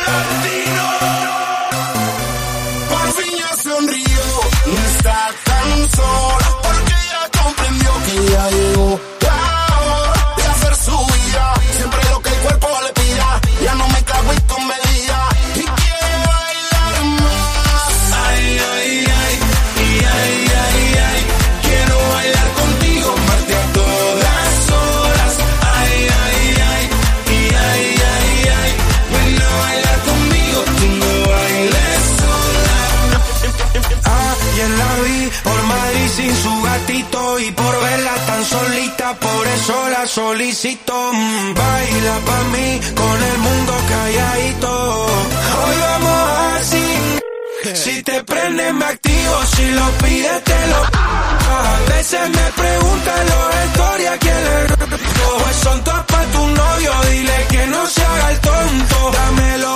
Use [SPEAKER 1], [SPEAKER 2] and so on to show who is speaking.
[SPEAKER 1] latino. Por fin ya sonrió, no está tan sola, porque ya comprendió que ya llegó la hora de hacer su vida. Siempre lo que el cuerpo le pida, ya no me cago en comedia y quiero bailar más. Ay, ay, ay, y ay, ay, ay, quiero bailar contigo, amarte a todas horas. Ay, ay, ay, y ay, ay, ay, ven a bailar conmigo, tú no bailes sola.
[SPEAKER 2] Ayer la vi por Madrid sin su gatito y por verla tan solita, por eso la solicito. Baila pa' mí con el mundo calladito. Hoy vamos así. Si te prendes me activo, si lo pides te lo. A veces me preguntan los stories a quién le. Pues son todas pa' tu novio, dile que no se haga el tonto. Dámelo